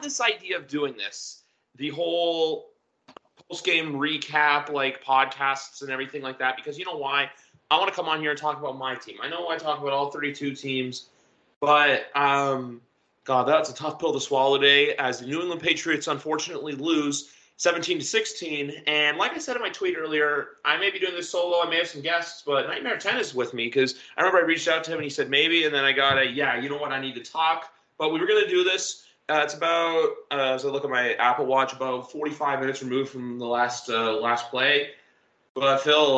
love this idea of doing this. The whole post-game recap, like podcasts and everything like that, because you know why? I want to come on here and talk about my team. I know I talk about all 32 teams, but God, that's a tough pill to swallow today as the New England Patriots unfortunately lose 17-16. And like I said in my tweet earlier, I may be doing this solo. I may have some guests, but Nightmare 10 is with me because I remember I reached out to him and he said maybe, and then I got you know what, I need to talk. But we were going to do this. It's about, as I look at my Apple Watch, about 45 minutes removed from the last play. But Phil,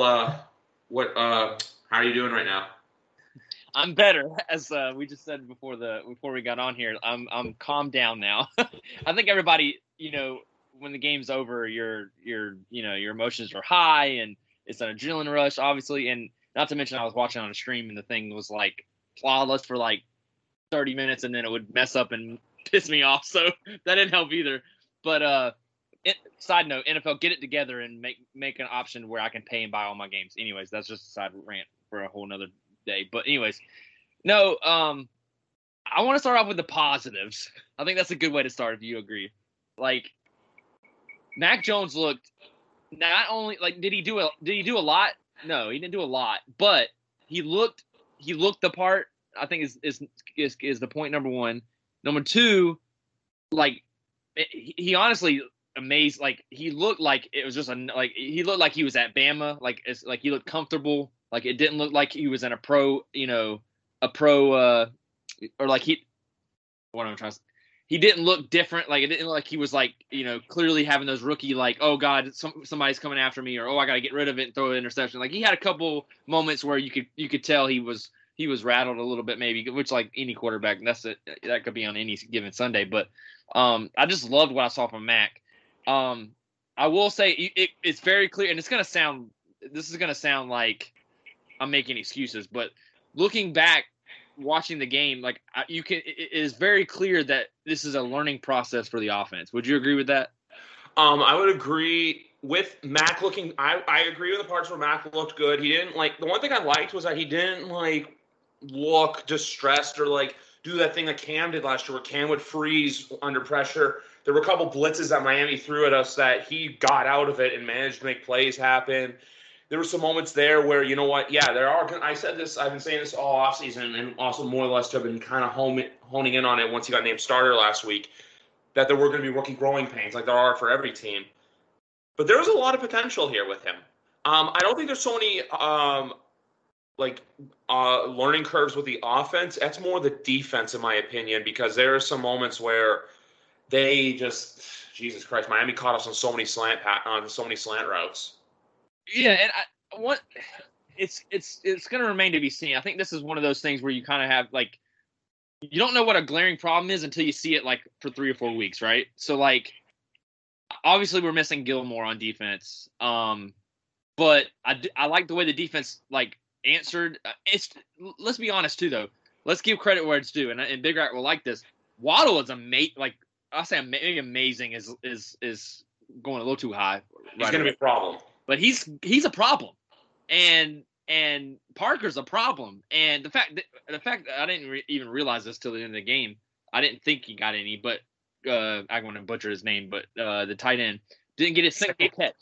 how are you doing right now? I'm better, as we just said before we got on here. I'm calmed down now. I think everybody, you know, when the game's over, your emotions are high and it's an adrenaline rush, obviously. And not to mention, I was watching on a stream and the thing was like flawless for like 30 minutes, and then it would mess up and piss me off. So that didn't help either. But side note, NFL, get it together and make an option where I can pay and buy all my games. Anyways, that's just a side rant for a whole nother day. But anyways, no, I want to start off with the positives. I think that's a good way to start if you agree. Like, Mac Jones looked not only like did he do a lot? No, he didn't do a lot, but he looked the part. I think is the point number one. Number two, like he honestly amazed. Like he looked like it was just he looked like he was at Bama. Like it's like he looked comfortable. Like it didn't look like he was in a pro, or like what am I trying to say? He didn't look different. Like it didn't look like he was like, clearly having those rookie, like, oh God, somebody's coming after me, or, oh, I got to get rid of it and throw an interception. Like he had a couple moments where you could tell he was rattled a little bit, maybe, which like any quarterback, that could be on any given Sunday. But I just loved what I saw from Mac. I will say it's very clear, and this is going to sound like I'm making excuses, but looking back, watching the game, like it is very clear that this is a learning process for the offense. Would you agree with that? I would agree with Mac looking. I agree with the parts where Mac looked good. He didn't the one thing I liked was that he didn't look distressed or do that thing that Cam did last year, where Cam would freeze under pressure. There were a couple blitzes that Miami threw at us that he got out of it and managed to make plays happen. There were some moments there where, you know what, there are – I said this – I've been saying this all offseason, and also more or less have been kind of honing in on it once he got named starter last week, that there were going to be rookie growing pains like there are for every team. But there was a lot of potential here with him. I don't think there's so many learning curves with the offense. That's more the defense, in my opinion, because there are some moments where they just – Jesus Christ, Miami caught us on so many slant routes. Yeah, and it's going to remain to be seen. I think this is one of those things where you kind of have you don't know what a glaring problem is until you see it for 3 or 4 weeks, right? So obviously we're missing Gilmore on defense, but I like the way the defense answered. Let's be honest too, though. Let's give credit where it's due, and Big Rat will like this. Waddle is amazing. I say maybe amazing is going a little too high. He's going to be a problem. But he's a problem, and Parker's a problem. And the fact that I didn't even realize this till the end of the game. I didn't think he got any, but I'm going to butcher his name. But the tight end didn't get his single catch.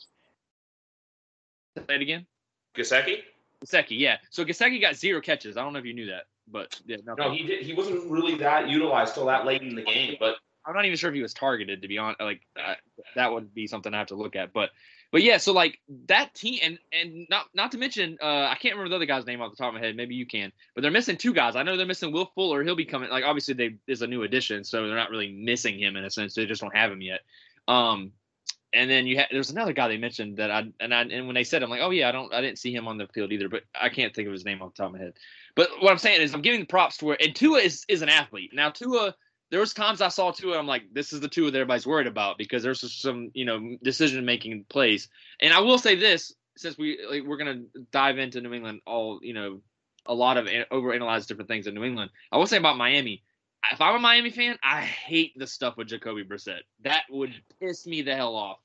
Say it again. Gesicki, yeah. So Gesicki got 0 catches. I don't know if you knew that, but yeah, no, he did. He wasn't really that utilized till that late in the game. But I'm not even sure if he was targeted. To be honest, that would be something I have to look at. But yeah, so that team, and not to mention, I can't remember the other guy's name off the top of my head. Maybe you can, but they're missing 2 guys. I know they're missing Will Fuller. He'll be coming. Obviously, is a new addition, so they're not really missing him in a sense. They just don't have him yet. And then there's another guy they mentioned that and when they said, I'm like, oh yeah, I didn't see him on the field either, but I can't think of his name off the top of my head. But what I'm saying is, I'm giving the props to and Tua is an athlete. Now Tua. There was times I saw Tua, I'm like, this is the Tua that everybody's worried about, because there's some, decision-making plays. And I will say this, since we're going to dive into New England a lot of overanalyze different things in New England. I will say about Miami, if I'm a Miami fan, I hate the stuff with Jacoby Brissett. That would piss me the hell off.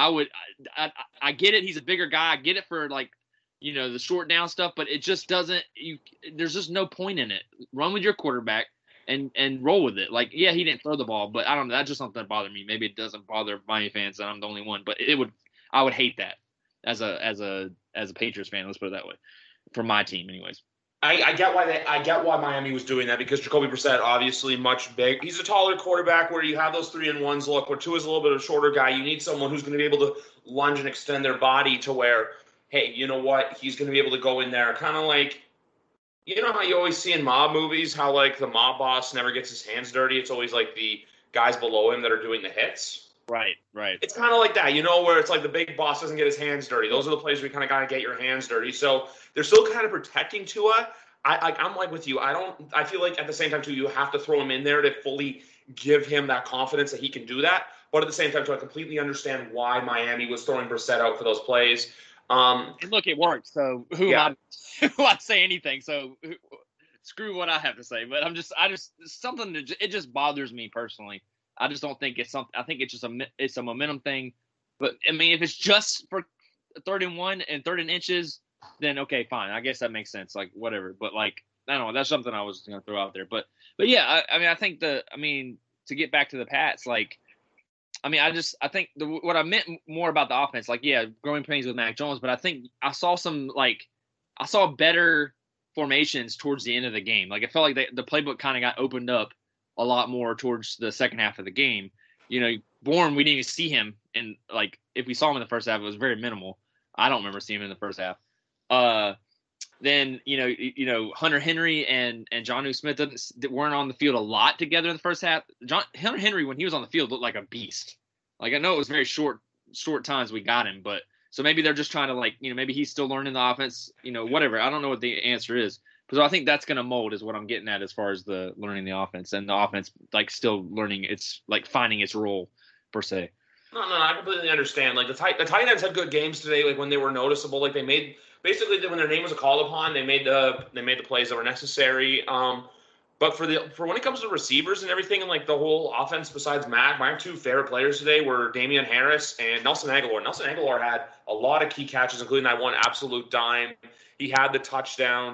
I get it. He's a bigger guy. I get it for the short down stuff, but it just doesn't, there's just no point in it. Run with your quarterback. and roll with it. Like, yeah, he didn't throw the ball, but I don't know. That's just something that bothered me. Maybe it doesn't bother Miami fans that I'm the only one, but I would hate that as a Patriots fan. Let's put it that way, for my team, anyways. I get why Miami was doing that, because Jacoby Brissett obviously much big. He's a taller quarterback where you have those 3-and-1s look, where Tua is a little bit of a shorter guy. You need someone who's going to be able to lunge and extend their body to where, hey, you know what? He's going to be able to go in there, kind of like, you know how you always see in mob movies how like the mob boss never gets his hands dirty. It's always like the guys below him that are doing the hits. Right. It's kind of like that, where it's like the big boss doesn't get his hands dirty. Those are the places where you kind of got to get your hands dirty. So they're still kind of protecting Tua. I'm like with you. I feel like at the same time too, you have to throw him in there to fully give him that confidence that he can do that. But at the same time too, I completely understand why Miami was throwing Brissett out for those plays. And look, it worked. So who am I to say anything? So screw what I have to say. But I just something that it just bothers me personally. I just don't think it's something. I think it's just it's a momentum thing. But I mean, if it's just for 3rd-and-1 and 3rd and inches, then okay, fine. I guess that makes sense. Like whatever. But like I don't know. That's something I was gonna throw out there. But yeah, I think to get back to the Pats, like. I think what I meant more about the offense, like, yeah, growing pains with Mac Jones, but I think I saw better formations towards the end of the game. Like, it felt like the playbook kind of got opened up a lot more towards the second half of the game. Bourne, we didn't even see him. And, like, if we saw him in the first half, it was very minimal. I don't remember seeing him in the first half. Then, Hunter Henry and Jonnu Smith weren't on the field a lot together in the first half. Hunter Henry, when he was on the field, looked like a beast. Like, I know it was very short times we got him, but so maybe they're just trying to, like, maybe he's still learning the offense, whatever. I don't know what the answer is. Because I think that's going to mold is what I'm getting at as far as the learning the offense, and the offense, like, still learning its, like, finding its role, per se. No, I completely understand. Like, the tight ends had good games today, like, when they were noticeable. Like, they made – basically, when their name was called upon, they made the plays that were necessary. But for when it comes to receivers and everything, and like the whole offense besides Mac, my two favorite players today were Damian Harris and Nelson Aguilar. Nelson Aguilar had a lot of key catches, including that one absolute dime. He had the touchdown.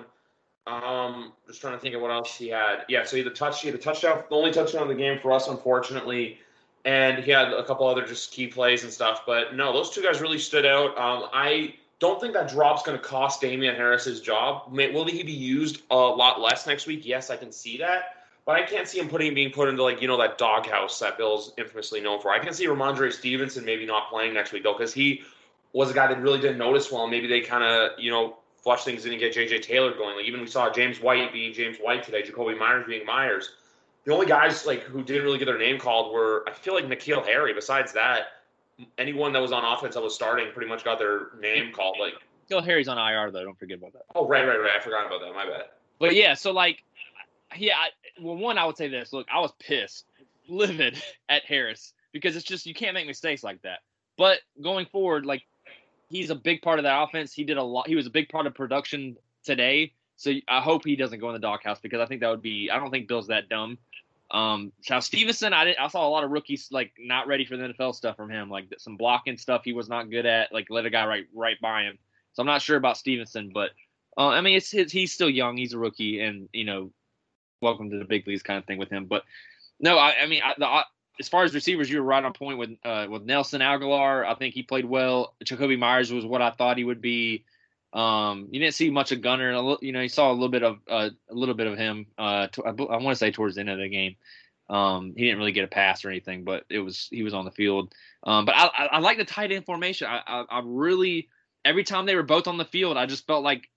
Just trying to think of what else he had. Yeah, so he had the touchdown, the only touchdown of the game for us, unfortunately. And he had a couple other just key plays and stuff. But no, those two guys really stood out. I don't think that drop's going to cost Damian Harris his job. Will he be used a lot less next week? Yes, I can see that. But I can't see him being put into, like, that doghouse that Bill's infamously known for. I can see Ramondre Stevenson maybe not playing next week, though, because he was a guy that really didn't notice well. Maybe they kind of, flush things in and get J.J. Taylor going. Like, even we saw James White being James White today, Jacoby Myers being Myers. The only guys, like, who didn't really get their name called were, I feel like, N'Keal Harry. Besides that, anyone that was on offense that was starting pretty much got their name called. Like, N'Keal Harry's on IR, though. Don't forget about that. Oh, right. I forgot about that. My bad. But yeah, so like, yeah. I would say this. Look, I was pissed, livid at Harris because it's just you can't make mistakes like that. But going forward, like, he's a big part of that offense. He did a lot. He was a big part of production today. So I hope he doesn't go in the doghouse because I think that would be. I don't think Bill's that dumb. Now Stevenson, I saw a lot of rookies like not ready for the NFL stuff from him, like some blocking stuff he was not good at, like let a guy right by him. So I'm not sure about Stevenson, but I mean he's still young, he's a rookie, and welcome to the big leagues kind of thing with him. But no, as far as receivers, you were right on point with Nelson Aguilar. I think he played well. Jacoby Myers was what I thought he would be. You didn't see much of Gunner. You saw a little bit of him. I want to say towards the end of the game. He didn't really get a pass or anything, but he was on the field. But I like the tight end formation. I really, every time they were both on the field, I just felt like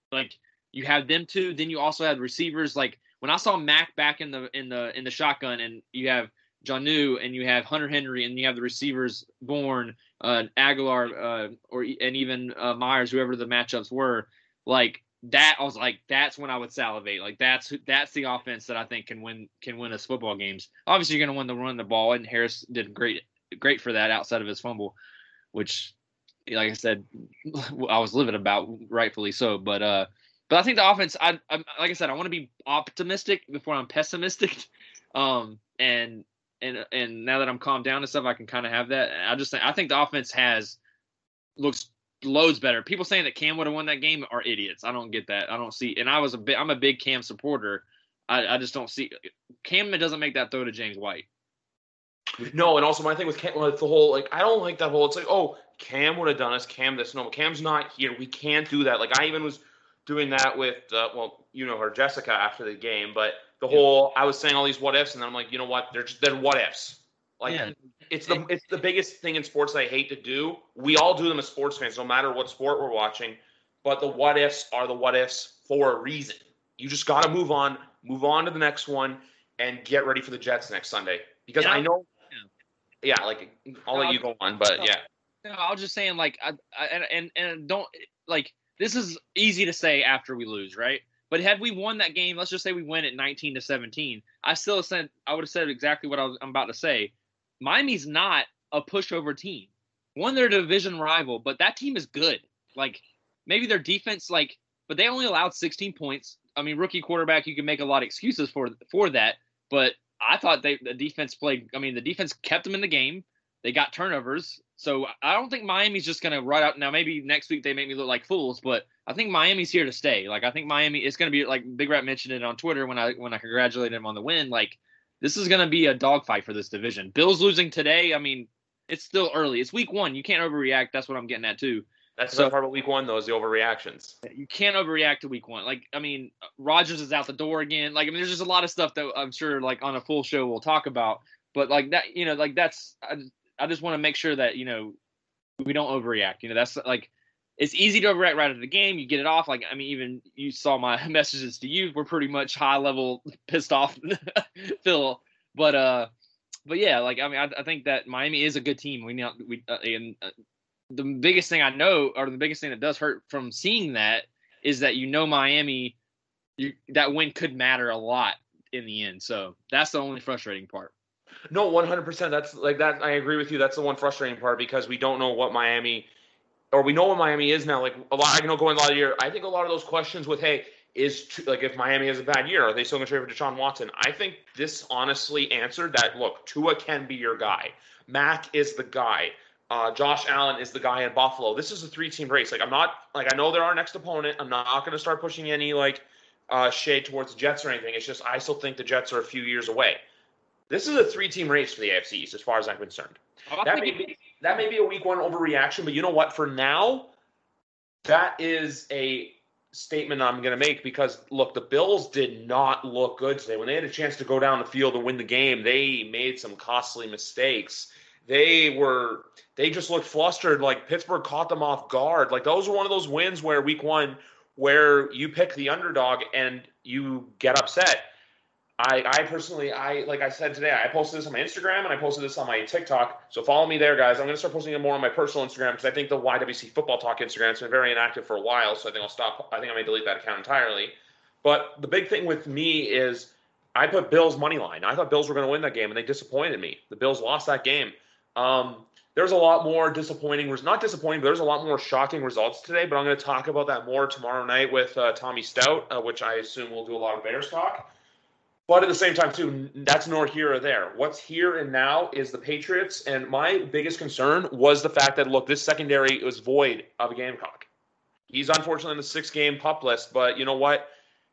you had them two. Then you also had receivers. Like when I saw Mac back in the shotgun, and you have Jonnu and you have Hunter Henry and you have the receivers Bourne, Aguilar, and even Myers, whoever the matchups were, like that. I was like, that's when I would salivate. Like that's the offense that I think can win us football games. Obviously, you're going to run the ball, and Harris did great for that outside of his fumble, which, like I said, I was livid about, rightfully so. But I think the offense, I like I said, I want to be optimistic before I'm pessimistic, And now that I'm calmed down and stuff, I can kind of have that. I think the offense looks loads better. People saying that Cam would have won that game are idiots. I don't get that. I don't see. And I'm a big Cam supporter. I just don't see Cam doesn't make that throw to James White. No, and also my thing with Cam, like the whole I don't like that whole. It's like, oh, Cam would have done this. Cam this. No, Cam's not here. We can't do that. Like I even was doing that with her Jessica after the game, but the whole I was saying all these what ifs, and then I'm like, you know what? They're what ifs. Like it's the biggest thing in sports that I hate to do. We all do them as sports fans, no matter what sport we're watching. But the what ifs are the what ifs for a reason. You just got to move on to the next one, and get ready for the Jets next Sunday. Because I know, like I'll let you go on, but yeah. No, I was just saying, like, and don't like this is easy to say after we lose, right? But had we won that game, let's just say we win at 19-17, I would have said exactly what I'm about to say. Miami's not a pushover team. One, they're a division rival, but that team is good. Like maybe their defense, but they only allowed 16 points. I mean, rookie quarterback, you can make a lot of excuses for that, but I thought the defense the defense kept them in the game. They got turnovers. So I don't think Miami's just going to run out. Now, maybe next week they make me look like fools, but I think Miami's here to stay. Like, I think Miami is going to be, like Big Rat mentioned it on Twitter when I congratulated him on the win. Like, this is going to be a dogfight for this division. Bills losing today, I mean, it's still early. It's week 1. You can't overreact. That's what I'm getting at, too. That's the part of week 1, though, is the overreactions. You can't overreact to week 1. Like, I mean, Rodgers is out the door again. Like, I mean, there's just a lot of stuff that I'm sure, like, on a full show we'll talk about. But, like, that, that's – I just want to make sure that, we don't overreact. That's, like, it's easy to overreact right after the game. You get it off. Like, I mean, even you saw my messages to you. We're pretty much high-level pissed off, Phil. But yeah, like, I mean, I think that Miami is a good team. The biggest thing I know, or the biggest thing that does hurt from seeing that, is that Miami, that win could matter a lot in the end. So that's the only frustrating part. No, 100%. That's like that. I agree with you. That's the one frustrating part because we don't know what Miami, or we know what Miami is now. Like a lot, going a lot of year. I think a lot of those questions with, hey, if Miami has a bad year, are they still going to trade for Deshaun Watson? I think this honestly answered that. Look, Tua can be your guy. Mac is the guy. Josh Allen is the guy in Buffalo. This is a 3-team race. Like I know they're our next opponent. I'm not going to start pushing any shade towards the Jets or anything. It's just I still think the Jets are a few years away. This is a 3-team race for the AFC East, as far as I'm concerned. That may be a week 1 overreaction, but you know what? For now, that is a statement I'm going to make because, look, the Bills did not look good today. When they had a chance to go down the field and win the game, they made some costly mistakes. They just looked flustered. Like Pittsburgh caught them off guard. Like those were one of those wins where week 1, where you pick the underdog and you get upset. I personally, like I said today, I posted this on my Instagram and I posted this on my TikTok. So follow me there, guys. I'm going to start posting it more on my personal Instagram because I think the YWC Football Talk Instagram has been very inactive for a while. So I think I'll stop. I think I may delete that account entirely. But the big thing with me is I put Bills money line. I thought Bills were going to win that game and they disappointed me. The Bills lost that game. There's a lot more not disappointing, but there's a lot more shocking results today. But I'm going to talk about that more tomorrow night with Tommy Stout, which I assume we'll do a lot of Bears talk. But at the same time, too, that's nor here or there. What's here and now is the Patriots. And my biggest concern was the fact that, look, this secondary was void of a Gamecock. He's unfortunately on the 6-game pup list. But you know what?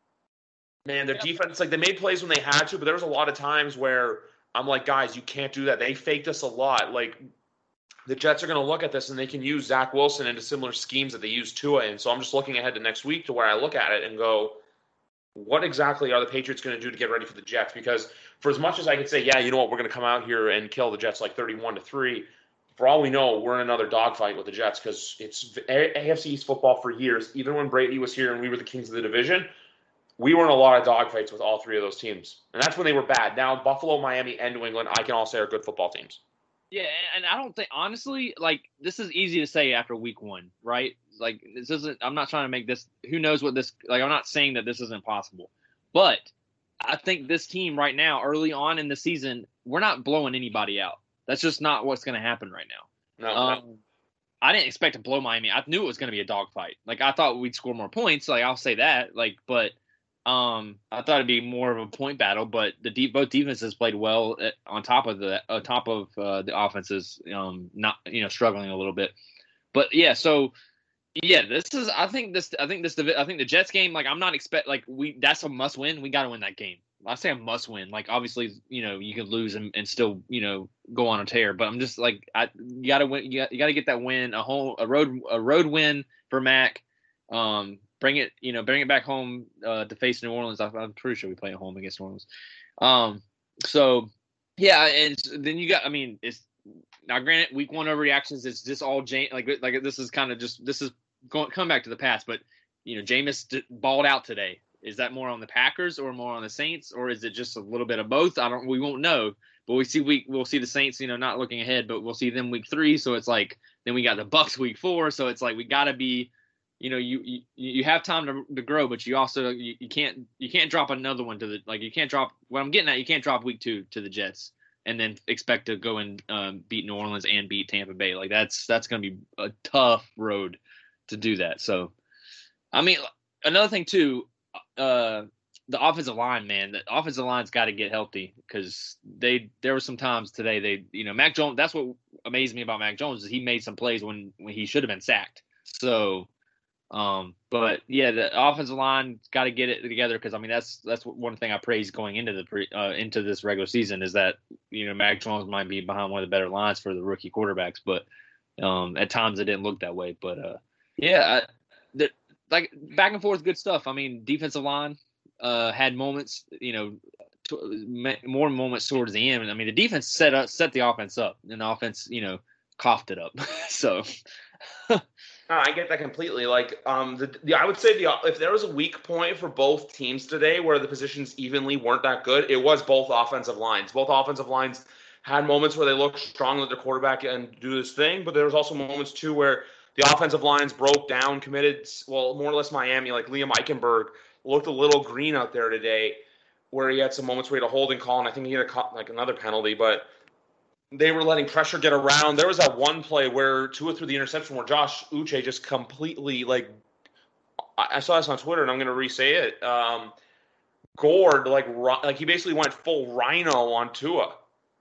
Man, their defense, they made plays when they had to. But there was a lot of times where I'm like, guys, you can't do that. They faked us a lot. Like, the Jets are going to look at this and they can use Zach Wilson into similar schemes that they use Tua in. So I'm just looking ahead to next week to where I look at it and go, what exactly are the Patriots going to do to get ready for the Jets? Because for as much as I could say, yeah, you know what, we're going to come out here and kill the Jets 31-3, for all we know, we're in another dogfight with the Jets because it's AFC East football for years. Even when Brady was here and we were the kings of the division, we were in a lot of dogfights with all 3 of those teams. And that's when they were bad. Now, Buffalo, Miami, and New England, I can all say are good football teams. Yeah, and I don't think, honestly, this is easy to say after week 1, right? This isn't, I'm not trying to make this, who knows what this, I'm not saying that this isn't possible. But I think this team right now, early on in the season, we're not blowing anybody out. That's just not what's going to happen right now. No. I didn't expect to blow Miami. I knew it was going to be a dogfight. I thought we'd score more points. I'll say that. But I thought it'd be more of a point battle. But both defenses played well on top of the offenses, not struggling a little bit. But yeah, so Yeah, I think the Jets game. Like, I'm not that's a must win. We got to win that game. I say a must win. Like, obviously, you could lose and still, go on a tear. But I'm just like, you got to win. You got to get that win. A road win for Mac. Bring it back home to face New Orleans. I'm pretty sure we play at home against New Orleans. So yeah, and then you got. I mean, it's now granted week 1 overreactions. It's just all like this is kind of just this is come back to the past, but Jameis balled out today. Is that more on the Packers or more on the Saints, or is it just a little bit of both? We won't know, but we'll see the Saints, not looking ahead, but we'll see them week 3. So it's like, then we got the Bucks week 4. So it's like, we got to be, you have time to grow, but you also, you can't drop another one you can't drop what I'm getting at. You can't drop week 2 to the Jets and then expect to go and beat New Orleans and beat Tampa Bay. Like that's going to be a tough road to do that. So, I mean, another thing too, the offensive line, man. The offensive line's got to get healthy, because there were some times today Mac Jones. That's what amazed me about Mac Jones, is he made some plays when he should have been sacked. So, but yeah, the offensive line got to get it together, because I mean that's one thing I praised going into into this regular season, is that Mac Jones might be behind one of the better lines for the rookie quarterbacks, but at times it didn't look that way. But yeah. Like back and forth, good stuff. I mean, defensive line had moments, more moments towards the end. I mean, the defense set the offense up, and the offense, coughed it up. So, I get that completely. Like, I would say if there was a weak point for both teams today, where the positions evenly weren't that good, it was both offensive lines. Both offensive lines had moments where they looked strong with their quarterback and do this thing, but there was also moments too where the offensive lines broke down, committed, well, more or less Miami, like Liam Eichenberg looked a little green out there today, where he had some moments where he had a holding call, and I think he had another penalty, but they were letting pressure get around. There was that one play where Tua threw the interception where Josh Uche just completely, I saw this on Twitter, and I'm going to re-say it, gored, like he basically went full rhino on Tua.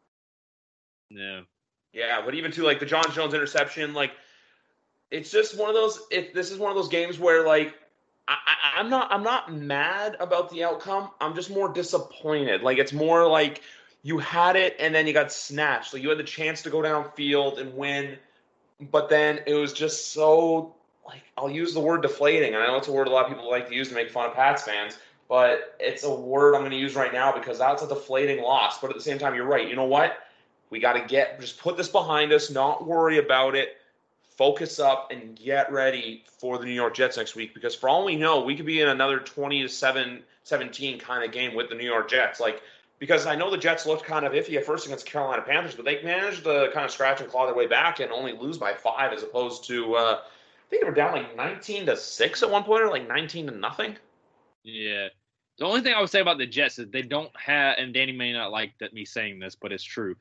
Yeah. Yeah, but even to the John Jones interception, it's just one of those. This is one of those games where I'm not mad about the outcome. I'm just more disappointed. It's more like you had it and then you got snatched. You had the chance to go downfield and win, but then it was just so I'll use the word deflating. And I know it's a word a lot of people like to use to make fun of Pats fans, but it's a word I'm going to use right now because that's a deflating loss. But at the same time, you're right. You know what? We got to just put this behind us, not worry about it. Focus up and get ready for the New York Jets next week, because for all we know, we could be in another 20-17 kind of game with the New York Jets. Because I know the Jets looked kind of iffy at first against the Carolina Panthers, but they managed to kind of scratch and claw their way back and only lose by 5, as opposed to I think they were down 19-6 at one point, or 19-0. Yeah. The only thing I would say about the Jets is they don't have, and Danny may not like me saying this, but it's true.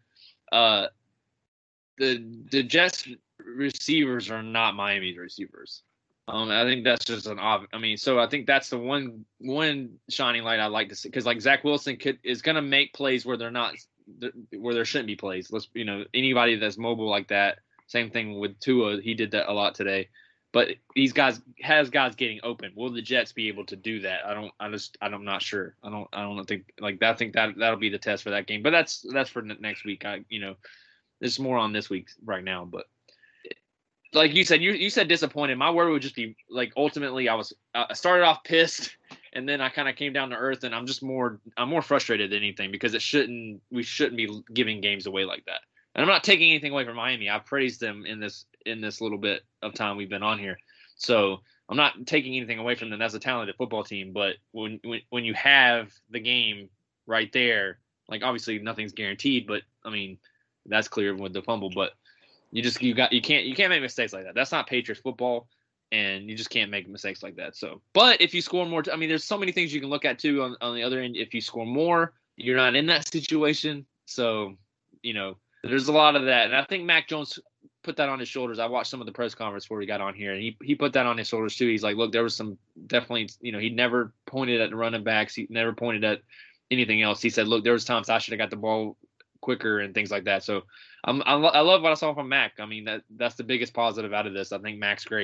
The Jets receivers are not Miami's receivers. I think that's just so I think that's the one shining light I like to see, because Zach Wilson is going to make plays where there shouldn't be plays. Anybody that's mobile like that. Same thing with Tua. He did that a lot today. But guys getting open. Will the Jets be able to do that? I'm not sure. I don't think I think that'll be the test for that game. But that's for next week. There's more on this week right now, but like you said, you said disappointed. My word would just be ultimately I started off pissed, and then I kind of came down to earth, and I'm more frustrated than anything, because we shouldn't be giving games away like that. And I'm not taking anything away from Miami. I've praised them in this little bit of time we've been on here, so I'm not taking anything away from them. That's a talented football team, but when you have the game right there, obviously nothing's guaranteed, but I mean that's clear with the fumble, but. You can't make mistakes like that. That's not Patriots football, and you just can't make mistakes like that. So, but if you score more, there's so many things you can look at too on the other end. If you score more, you're not in that situation. So, there's a lot of that, and I think Mac Jones put that on his shoulders. I watched some of the press conference before we got on here, and he put that on his shoulders too. He's like, look, there was some definitely, he never pointed at the running backs. He never pointed at anything else. He said, look, there was times I should have got the ball quicker and things like that. So I love what I saw from Mac. I mean, that's the biggest positive out of this. I think Mac's great.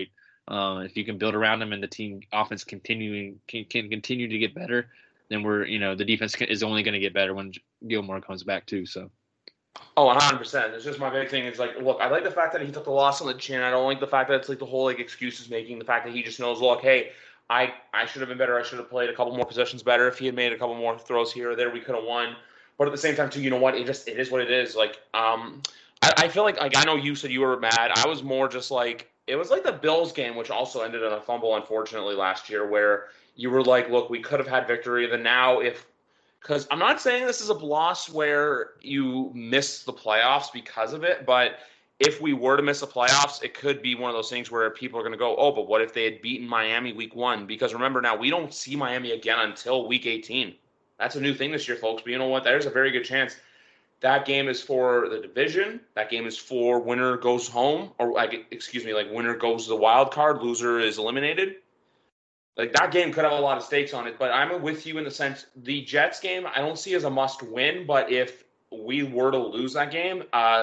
If you can build around him and the team offense can continue to get better, then the defense is only going to get better when Gilmore comes back too. So. Oh, 100%. It's just my big thing. It's like, look, I like the fact that he took the loss on the chin. I don't like the fact that it's like the whole like excuses making. The fact that he just knows, look, hey, I should have been better. I should have played a couple more possessions better. If he had made a couple more throws here or there, we could have won. But at the same time, too, you know what? It is what it is. Like, I feel like I know you said you were mad. I was more just like, it was like the Bills game, which also ended in a fumble, unfortunately, last year, where you were like, look, we could have had victory. Then now because I'm not saying this is a loss where you miss the playoffs because of it, but if we were to miss the playoffs, it could be one of those things where people are going to go, oh, but what if they had beaten Miami week 1? Because remember now, we don't see Miami again until week 18. That's a new thing this year, folks. But you know what? There's a very good chance that game is for the division. That game is for winner goes home, or winner goes to the wild card, loser is eliminated. Like, that game could have a lot of stakes on it, but I'm with you in the sense the Jets game I don't see as a must-win, but if we were to lose that game,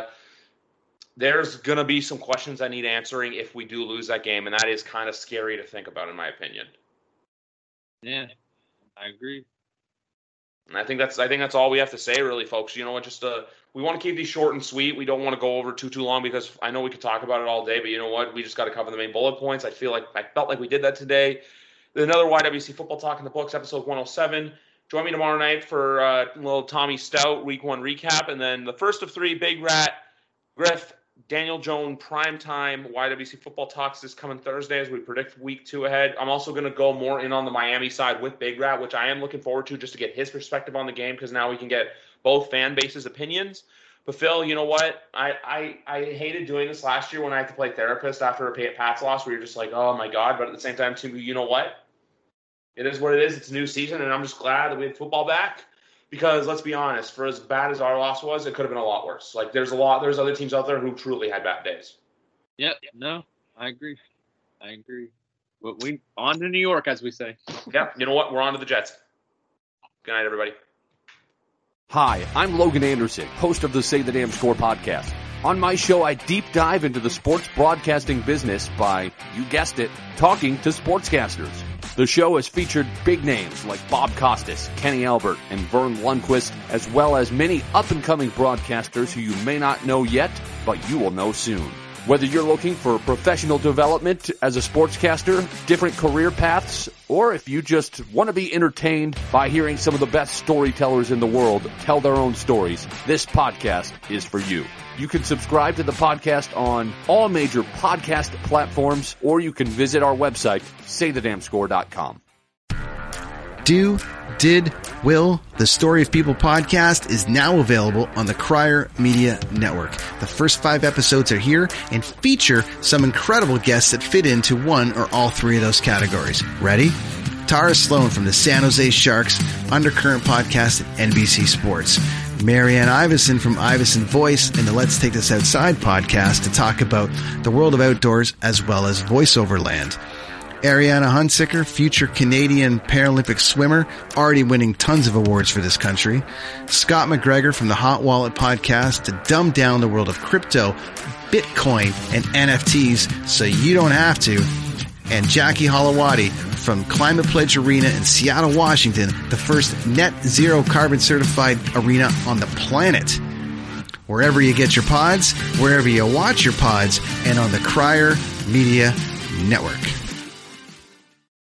there's going to be some questions I need answering if we do lose that game, and that is kind of scary to think about, in my opinion. Yeah, I agree. And I think that's all we have to say, really, folks. You know what? Just we want to keep these short and sweet. We don't want to go over too long because I know we could talk about it all day, but you know what? We just got to cover the main bullet points. I felt like we did that today. Another YWC Football Talk in the books, episode 107. Join me tomorrow night for a little Tommy Stout Week 1 recap. And then the first of 3, Big Rat, Griff, Daniel Jones, primetime YWC Football Talks this coming Thursday as we predict Week 2 ahead. I'm also going to go more in on the Miami side with Big Rat, which I am looking forward to just to get his perspective on the game because now we can get both fan bases' opinions. But, Phil, you know what? I hated doing this last year when I had to play therapist after a Pats loss where you're just like, oh, my God. But at the same time, too, you know what? It is what it is. It's a new season, and I'm just glad that we have football back because, let's be honest, for as bad as our loss was, it could have been a lot worse. Like, there's other teams out there who truly had bad days. Yep. No, I agree. We on to New York, as we say. Yeah. You know what? We're on to the Jets. Good night, everybody. Hi, I'm Logan Anderson, host of the Say the Damn Score podcast. On my show, I deep dive into the sports broadcasting business by, you guessed it, talking to sportscasters. The show has featured big names like Bob Costas, Kenny Albert, and Vern Lundquist, as well as many up-and-coming broadcasters who you may not know yet, but you will know soon. Whether you're looking for professional development as a sportscaster, different career paths, or if you just want to be entertained by hearing some of the best storytellers in the world tell their own stories, this podcast is for you. You can subscribe to the podcast on all major podcast platforms, or you can visit our website, saythedamnscore.com. Do, Did, Will, the Story of People podcast is now available on the Crier Media Network. The first 5 episodes are here and feature some incredible guests that fit into one or all 3 of those categories. Ready? Tara Sloan from the San Jose Sharks Undercurrent podcast at NBC Sports. Marianne Iveson from Iveson Voice and the Let's Take This Outside podcast to talk about the world of outdoors as well as voiceover land. Ariana Hunsicker, future Canadian Paralympic swimmer, already winning tons of awards for this country. Scott McGregor from the Hot Wallet podcast to dumb down the world of crypto, Bitcoin, and NFTs so you don't have to. And Jackie Holowati from Climate Pledge Arena in Seattle, Washington, the first net zero carbon certified arena on the planet. Wherever you get your pods, wherever you watch your pods, and on the Crier Media Network.